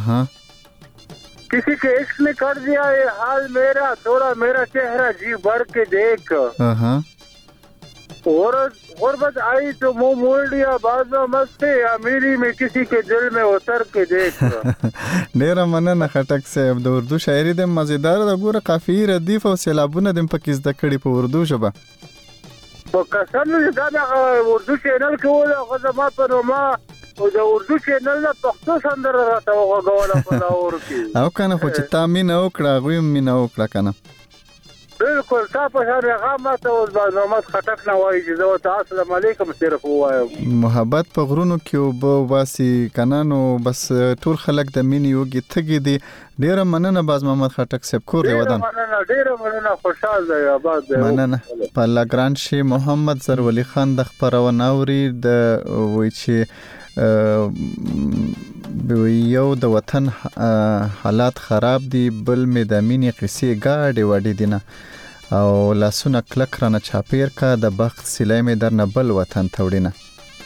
کسی کے عشق نے کر دیا یہ حال میرا تھوڑا میرا چہرہ جی بھر کے دیکھ. غربت آئی تو منہ موڑ لیا بازو مستے امیری میں کسی کے دل میں اتر کے دیکھ. ډیر مننه خټک صاحب. د اردو شاعري د مزیدار د ګوره قافیه ردیف او سیلابونه د پکې زده کړي په اردو ژبه. په قسم دې دا اردو چینل کې ولا خو زما په نوما او د اردو چینل نه پښتو سندره راته وغوړه په لاور کې. او کنه خو چې تا مين او کړه غوي مين او کړه کنه. بالکل تاسو هغه هغه ته اوس برنامه خټک نه وایي چې زه تاسو السلام علیکم صرف وایم. محبت په غرونو کې او بو واسي کنه نو بس ټول خلک د مين یوګي تګي دي. ډیر مننه باز محمد خټک صاحب کور دی ودان. مننه ډیر مننه خوشاله دی آباد دی. مننه په لاګران شي محمد زرولي خان د خبرونه اوري د وای چې یو د وطن حالات خراب دي بل مې د مینې قصې گاډي وډي دینه او لاسونه کلک رانه چاپیر کا د بخت سلای مې در نه بل وطن توړینه.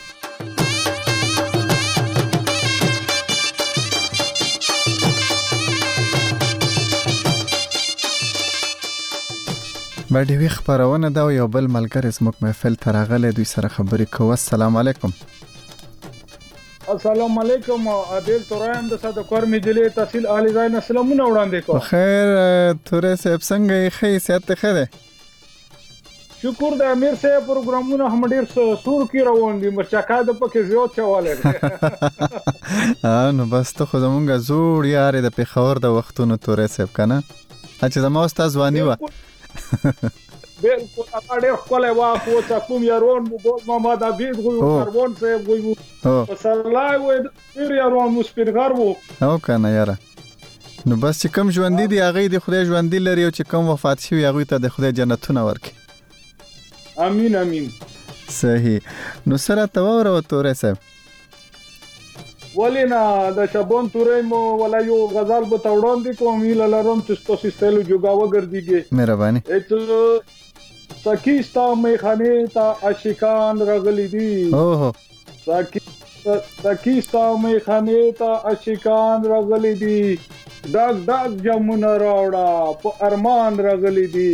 باندې وی خبرونه دا یو بل ملګری زموږ محفل ترغله دوی سره خبرې کوو. السلام علیکم. السلام علیکم. عادل ترایم د صد کور مجلې تحصیل اعلی ځای سلامونه وړاندې کوم. خیر تورې صاحب څنګه یې خې سیاست خره؟ شکر د امیر صاحب پروګرامونه هم ډیر سور کی روان دي مرچکا د پکې زیات چواله اه نو بس ته خو زمونږ زوړ یار د پیښور د وختونو تورې صاحب کنه چې زما استاد ځواني و بالکل هغه ډېر ښکلی واخ و چې کوم یارون مو محمد عبید غوی و کاروان صاحب غوی و پسرلی و ډېر یارون مو سپینغر و او کنه یاره نو بس چې کوم ژوندي دي هغې د خدای ژوندي لري او چې کوم وفات شوي هغوی ته د خدای جنتونه ورکړي امین امین صحیح نو سره ته واوره تورې صاحب ولې نه د شبون تورې مو ولا یو غزل به ته وړاندې کوم هیله لرم چې ستاسو ستایلو جوګه وګرځېږي مهرباني سکی ستا میخانې ته عاشقان راغلي دي اوهو سکی ستا میخانې ته عاشقان راغلي دي ډاک ډاک جامونه راوړه په ارمان راغلي دي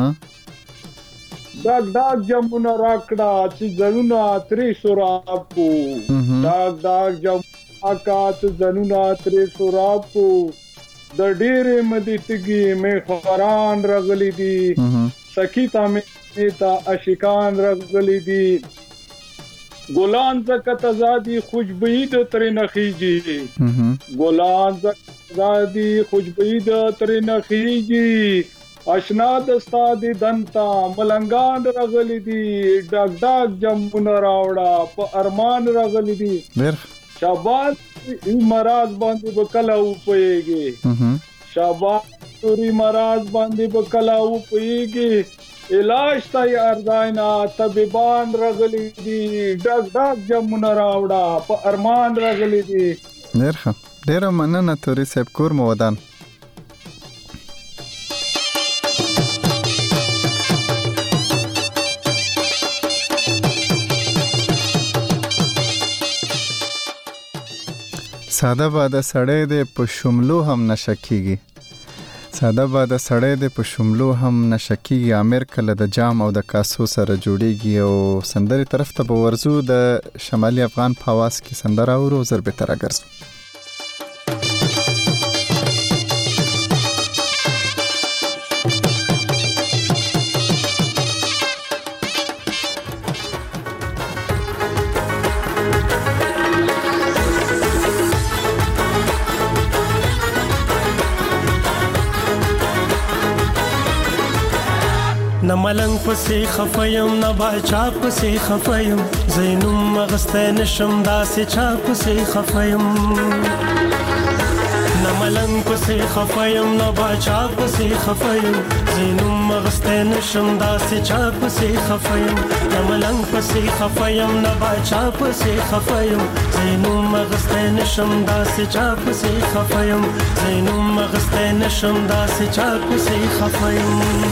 ډاک ډاک جامونه راکړه چې ځنونه ترې سراب کو ډاک ډاک جام اکات زنونا ترې سراب کو د ډېرې مدې تګي مې خوران راغلي دي سکیتا مې تا عاشقان راغلي دي ګلان زکه تزادي خوشبوئی د ترې نخيږي ګلان زکه تزادي خوشبوئی د ترې نخيږي آشنا دستا دی دنتا ملنګان راغلي دي ډاک ډاک جمونه راوړه په ارمان راغلي دي شابان مراز باندې بکلا و پېږي شابان توري مراز باندې بکلا و پېږي علاج تای ارزاینا طبيبان راغلي دي ډاک ډاک جمونه راوړه په ارمان راغلي دي ډېر ډېر مننه توري صاحب کور مو ودان ساده باده سړی دی په شملو هم نشکیږي ساده باده سړی دی په شملو هم نشکیږي امیر کله د جام او د کاسو سره جوړیږي او سندري طرف ته به ورزو د شمالي افغان په आवाज کې سندره اورو زر به تر ګرځو نملنګ پسې خفیم نه باچا پسې خفیم زینوم مغسته نشم داسې چا پسې خفیم نملنګ پسې خفیم نه باچا پسې خفیم زینوم مغسته نشم داسې چا پسې خفیم نملنګ پسې خفیم نه باچا پسې خفیم زینوم مغسته نشم داسې چا پسې خفیم زینوم مغسته نشم داسې چا پسې خفیم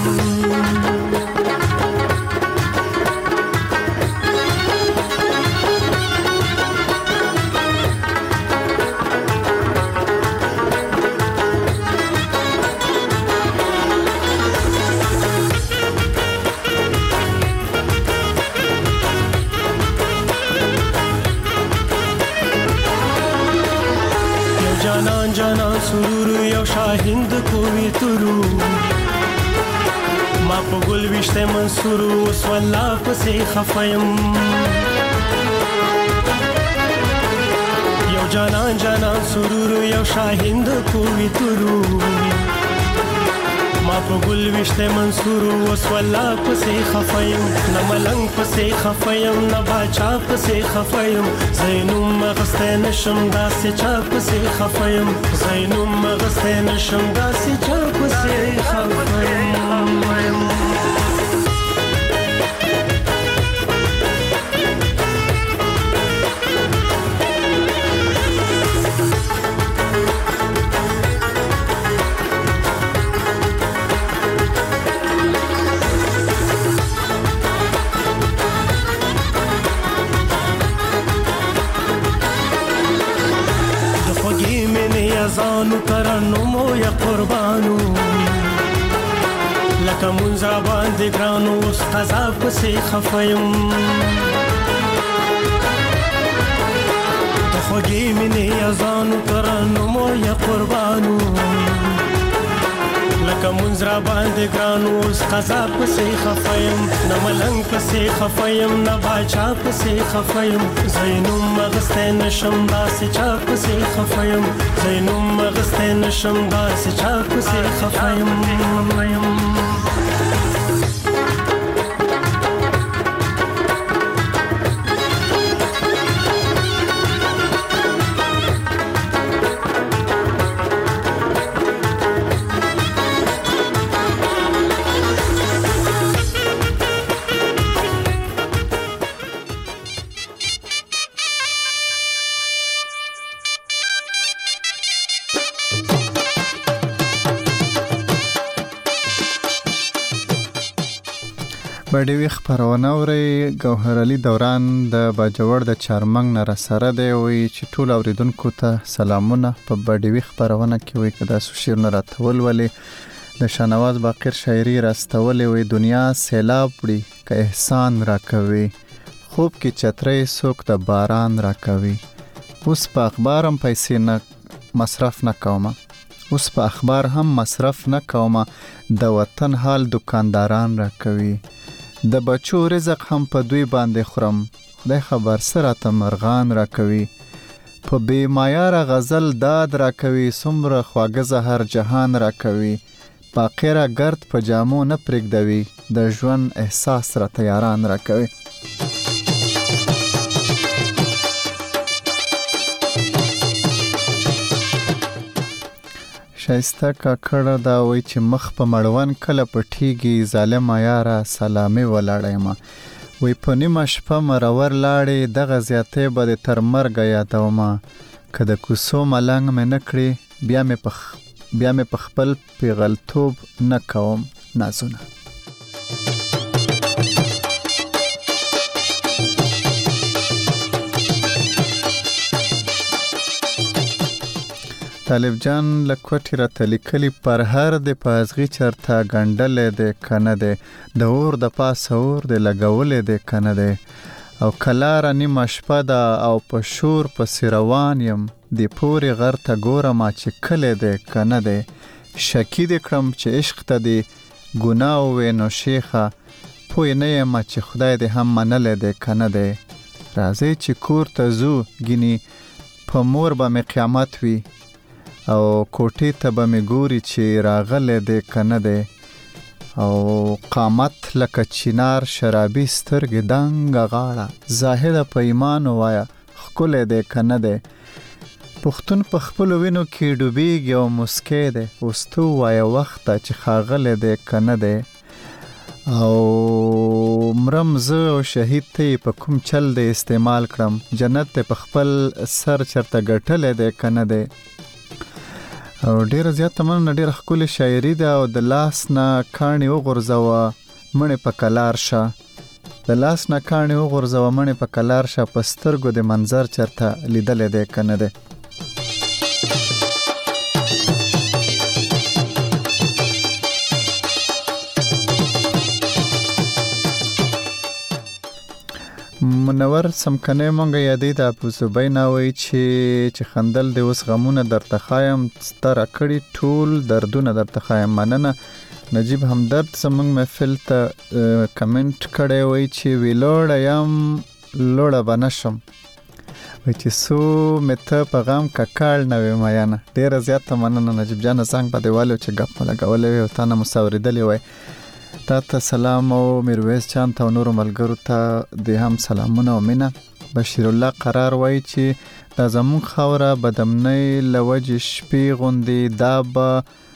سرور یو شاهند کوي ترو ما په ګل وشته منصور وس والله پسې خفیم یو جانان جانان سرور یو شاهند کوي ترو ما په ګل وشته منصور وس والله پسې خفیم نه ملنګ پسې خفیم نه باچا پسې خفیم زینوم مغسته نشم داسې چا پسې خفیم زینوم مغسته نشم داسې چا پسې خفیم زانو ترنمو یا قربانو لکه منځ باندې ګرانو اوس قضا پسې خفیم د خوږې مینې زانو ترنمو یا قربانو لکه منځ را باندې ګران اوس قضا پسې خفایم نه ملنګ پسې خفایم نه باچا پسې خفایم زینوم مغسته نشم داسې چا پسې خفایم زینوم مغسته نشم داسې چا پسې خفایم بډیوي خبرونه اوري ګوهر علي دوران د باجوړ د چارمنګ نه رسره دی وی چې ټول اوریدونکو ته سلامونه په بډیوي خبرونه کې وی کدا سو شیرونه راتول ولې د شنواز باقر شاعري راستولې وی دنیا سیلاب وړي که احسان راکوي خوب کې چترې سوک د باران راکوي اوس په اخبارم پیسې نه مصرف نه کوم اوس په اخبار هم مصرف نه کوم د وطن حال دکانداران راکوي د بچو رزق هم په دوی باندې خورم خدای خبر سره ته مرغان راکوي په بے معیار غزل داد راکوي څومره خواږه زهر جهان راکوي باقیره ګرد په جامو نه پرېږدوي د ژوند احساس را تیاران راکوي شایسته کاکړه دا وای چې مخ په مړون کله پټیږي ظالم یاره سلامي ولاړېما وای په نیمه شپه مرور لاړې دغه زیاتې به تر مرګ یادوما کله کوسو ملنګ مې نکړي بیا مې په بیا مې په خپل پیغلتوب نه کوم نازونه طالب جان لکوټی را تلیکلی پر هر د پازغي چرتا غندلې د کنه د دور د پاس اور د لګولې د کنه د او کلار نیمه شپه دا او په شور په روان یم د پوري غر ته ګوره ما چې کله د کنه د شکی د کړم چې عشق ته د ګناه و نو شیخه پوی نه یم چې خدای دې هم منلې د کنه د راځي چې کور ته زو ګینی په مور به مې قیامت وي او کوټې ته به مې ګوري چې راغلی دی کنه دی او قامت لکه چینار شرابي سترګې دنګه غاړه زاهده په ایمان وایا ښکلی دی کنه دی پښتون په خپلو وینو کې ډوبېږي او مسکی دی اوس تو وایه وخته چې ښاغلی دی کنه دی او مرم زه او شهید ته په کوم چل دی استعمال کړم جنت ته په خپل سر چرته ګټلی دی کنه دی او ډیر زیات من ډیر خپل شاعری ده او د لاس نه کاڼي وغورځوه مړې په کلار شه د لاس نه کاڼي وغورځوه مړې په کلار شه په سترګو د منظر چرته لیدلې دی کنه دی منور سمکنه مونږ یادې د ابو زبینا وای چې چې خندل د اوس غمونه درته خایم ستر کړي ټول دردونه درته خایم مننه نجیب همدرد زمونږ محفل ته کمنټ کړی وای چې ویلوړ یم لوړه بنشم وای چې سو مته پیغام ککړ نه وي میانه ډیره زیاته مننه نجیب جان څنګه په دیوالو چې غپ لګولې او تاسو مساوریدلې وای تاته سلام او میرویس چان ته نور ملګرو ته د هم سلامونه او مینا بشیر الله قرار وای چې د زمون خوره بدمنۍ لوج شپې غوندي دا به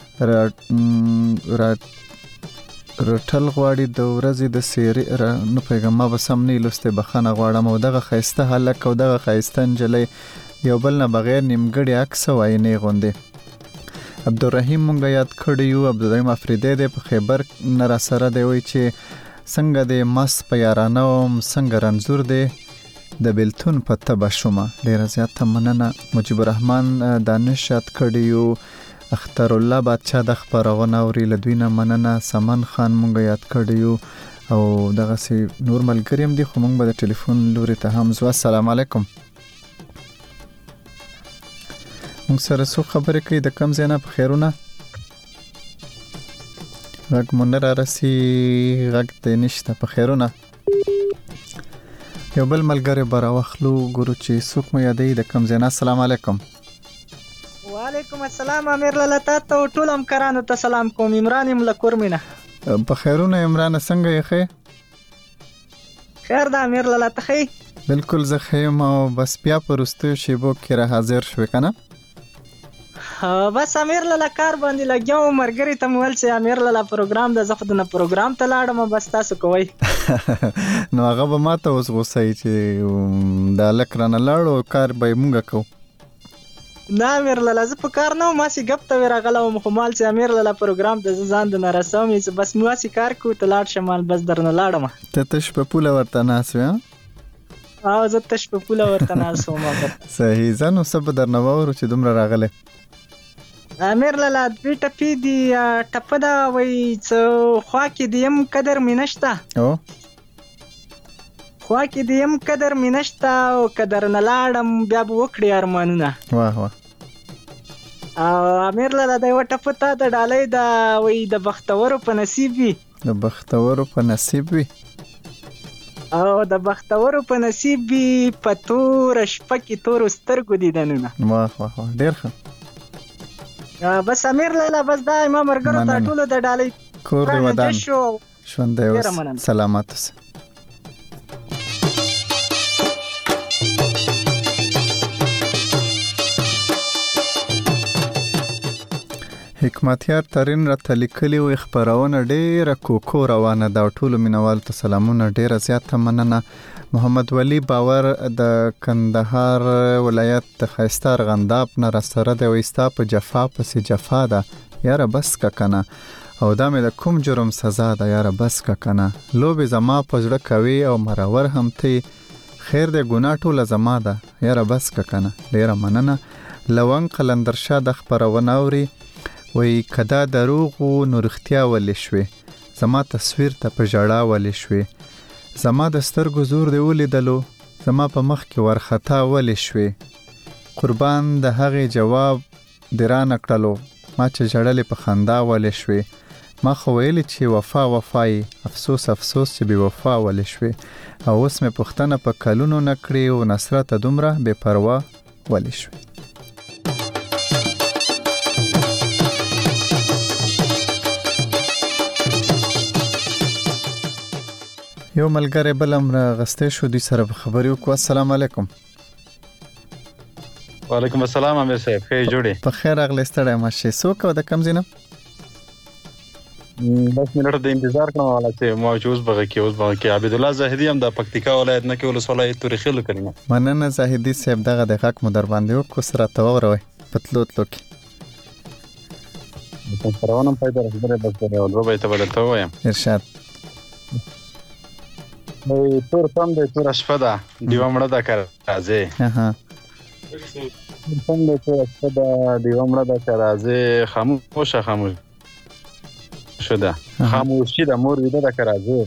رټل غواړي د ورځې د سیری نو پیغام به سم نه لسته بخنه غواړم او دغه خیسته هلک او دغه خیسته انجلې یو بل نه بغیر نیمګړی عکس وای نه غوندي عبدالرحیم مونږ یاد کړی یو عبدالرحیم افریدی د په خیبر نر سره دی وای چې څنګه د مس په یارانه او څنګه رنزور دی د بلتون په تبه شومه ډیر زیاته مننه مجيب الرحمن دانش یاد کړی یو اختر الله بادشاہ د خبرونه اوري لدوینه مننه سمن خان مونږ یاد کړی یو او دغه سي نور ملګریم دی خو مونږ به د ټلیفون لوري ته هم زو السلام علیکم مونږ سره څو خبرې کوي د کم زینا په خیرونه غږ مو نه رارسي، غږ دې نشته. په خیرونه یو بل ملګری به راواخلو، ګورو چې څوک مو یادوي د کوم ځای نه. السلام علیکم. وعلیکم السلام امیر لاله، تاسو ته ټول همکارانو ته سلام کوم. عمران یم له کورمینه. په خیرونه عمران، څنګه یې ښه؟ خیر ده امیر لاله، ته ښه؟ بالکل زه ښه یم. او بس بیا په وروستیو شیبو کې را حاضر شوې که نه؟ بس امیر لاله کار باندې لګیا وم، ملګري ته مې ویل چې امیر لاله پروګرام ده، زه خو دنه پروګرام ته لاړم، بس تاسو کوئ. نو هغه به ما ته اوس غوسه وي چې دا هلک رانه لاړ او کار به یې مونږ کوو. نه امیر لاله، زه په کار نه وم، هسې ګپ ته وې راغلی وم، خو مال چې امیر لاله پروګرام ته زه ځان دنه رسوم چې بس مو هسې کار کوو، ته لاړ شه مال، بس درنه لاړم. ته تش په پوله ورته ناست وې؟ او زه تش په پوله ورته ناست وم. صحیح. زه نو څه به درنه واورو چې دومره راغلی. امیر لاله دوی ټپې دي، ټپه ده وایي څه خوا کې د یم قدر مې نشته، خوا کې د یم قدر مې نشته، او که درنه لاړم بیا به وکړې ارمانونه. واه واه. او امیر لاله د یوه ټپه تا د ډالۍ ده، وایي د بختورو په نصیب وي، د بختورو په نصیب وي، او د بختورو په نصیب وي، په توره شپه کې تورو سترګو دیدنونه. واه واه واه، ډېر ښه. بس امیر لاله بس دا ما مرګرو ته ټولو د ډالۍ کور دی ودان ژوند دی اوس سلامت اوسه. حکمتیار ترین راته لیکلي وي خپرونه ډېره کوکو روانه ده او ټولو مینوالو ته سلامونه، ډېره زیاته مننه. محمد ولی باور د کندهار ولایت د ښایسته ارغنداب نه راسره دی، وایي ستا په جفا پسې جفا ده یاره بس که کنه، او دا مې د کوم جرم سزا ده یاره بس که کنه، لوبې زما په زړه کوي او مرور هم ته خیر دی ګناه ټوله زما ده یاره بس که کنه. ډېره مننه. لونګ قلندرشاه د خپرونه اوري، وایي که دا دروغ و نو رښتیا ولې شوې، زما تصویر ته په ژړا ولې شوې، زما د سترګو زور دی ولیدلو، زما په مخ کې ورخطا ولې شوې، قربان د هغې جواب دې رانه کړلو، ما چې ژړلې په خندا ولې شوې، ما خو ویلې چې وفا وفایي، افسوس افسوس چې بې وفا ولې شوې، او اوس مې پوښتنه په کلونو نه کړې او نصرته دومره بې پروا ولې شوې. یو ملګری بل هم راغستی شو، دوی سره به خبرې وکړو. السلام علیکم. وعلیکم السلام امیر صاحب، ښه جوړې؟ په خیر راغلی، ستړی مه شې. څوک او د کوم ځای نه؟ بس منټ د انتظار کوم والا چې ما چې اوس بغه کې اوس بغه کې عبدالله زاهدي هم د پکتیکا ولایت نه کې ولسوالۍ تورې خیلو کلمه. مننه زاهدي صاحب، دغه د حق مو در باندې وکړو، سره ته واوروئ په تلو تلو کې. خبرونه پیدا راځي، بس دا ولو به ته بدلته وایم. ارشاد. وای تور تم دې تور شپه ده دیو مړه ده کار راځي. اها تم دې تور شپه ده دیو مړه ده کار راځي، خاموشه خاموش شده خاموشي د مور ویده ده کار راځي.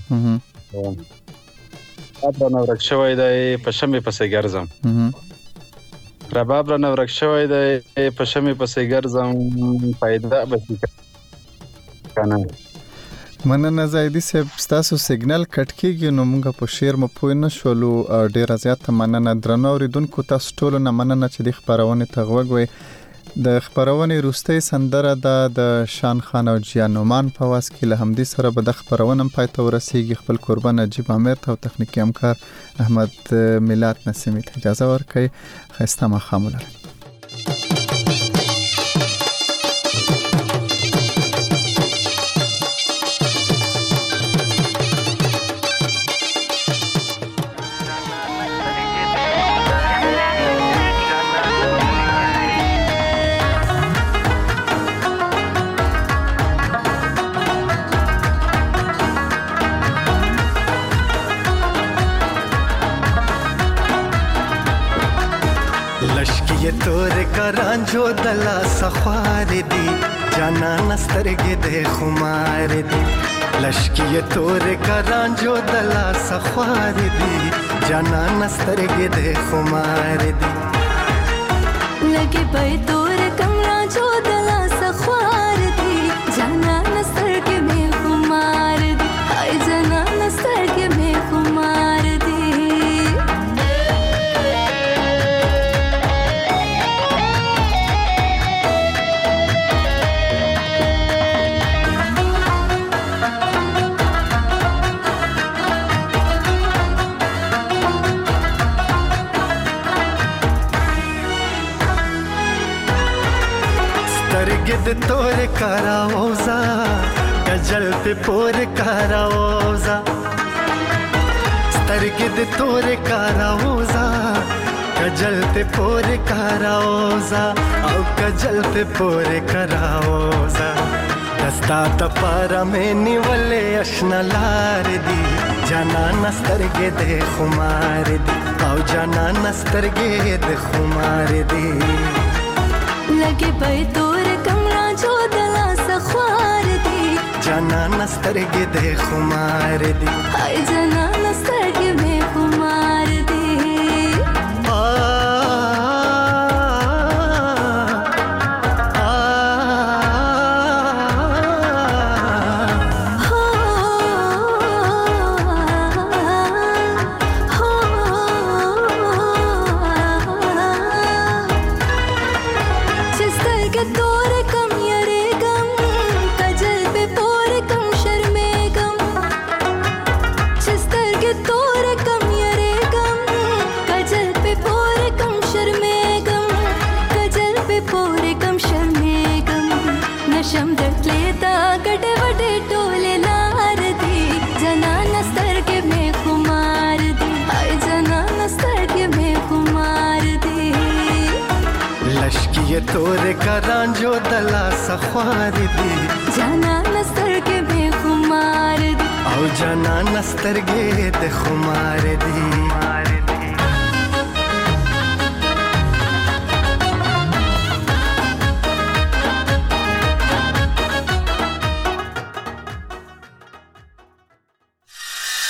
رباب نه ورک شوی دی په شمې پسې ګرځم، رباب نه ورک شوی دی په شمې پسې ګرځم، پیدا بسی کنه. مننه زاهدي صاحب، ستاسو سیګنل کټ کېږي نو موږ په شعر مو پوه نه شولو، ډېره زیاته مننه. درنو اورېدونکو تاسو ټولو نه مننه چې د خپرونې ته غوږ وئ. د خپرونې وروستۍ سندره ده د شان خان او جیان نومان په آواز کې، له همدې سره به د خپرونه هم پای ته ورسیږي. خپل کوربه نجیب عامر ته او تخنیکي همکار احمد میلاد نسیمي ته اجازه ورکړئ. ښایسته ماښام ولرئ. تور کرانجو دلا سخوار دی جانا نسترګې د خمار دی، لشکی تور کرانجو دلا سخوار دی جانا نسترګې د خمار دی، لګي پي تور کرانجو دلا سخوار دی جانا نسترګې د تور کاراوزا کجل په پور کاراوزا سترګې د تور کاراوزا کجل په پور کاراوزا او کجل په پور کاراوزا دستا ته پارا مې نیولې اشنا لار دی جانا نسترګې د خمار دی او جانا نسترګې د خمار دی لګې په تور کمرا جو دلا سخوار دی جانا نسترګې د خمار دی هاي جانا نسترګې مې خمار دی नशम दटलेता गटे वटे टोले लार दी जना नस्तर के में कुमार दी हाय जना नस्तर के में कुमार दी लश्की तोरे करां जो दला सख्वार दी जना नस्तर के में कुमार दी او जना नस्तर गे दे खुमार दी